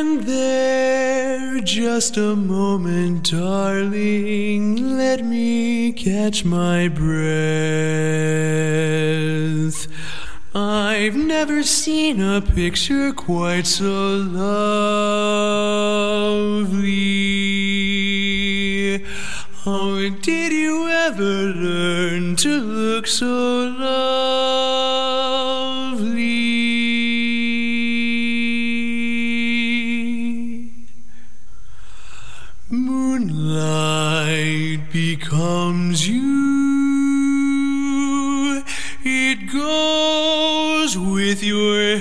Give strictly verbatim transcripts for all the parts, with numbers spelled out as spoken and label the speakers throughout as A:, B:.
A: Stand there just a moment, darling. Let me catch my breath. I've never seen a picture quite so lovely. Oh, did you ever learn to look so lovely? Moonlight becomes you. It goes with your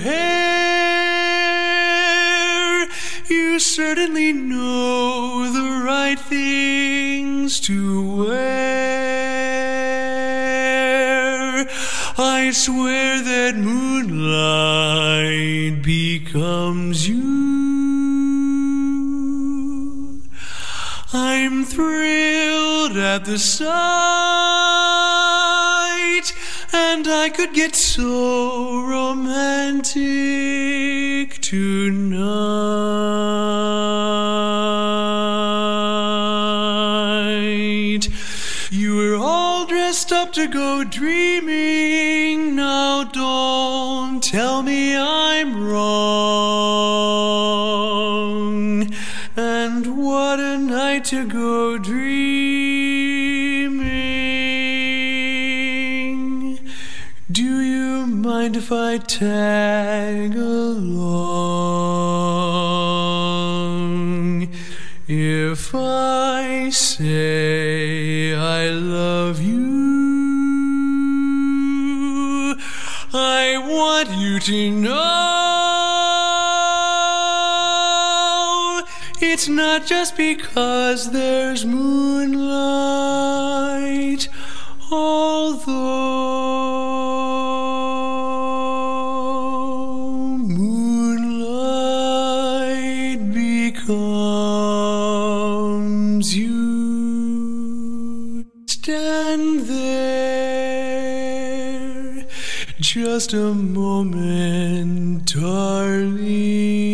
A: hair. You certainly know the right things to wear. I swear that moonlight becomes you. I'm thrilled at the sight, and I could get so romantic tonight. You were all dressed up to go dreaming. Now don't tell me I'm wrong. And what a night to go dreaming. Do you mind if I tag along? If I say I love you, I want you to know it's not just because there's moonlight, although moonlight becomes you. Stand there just a moment, darling.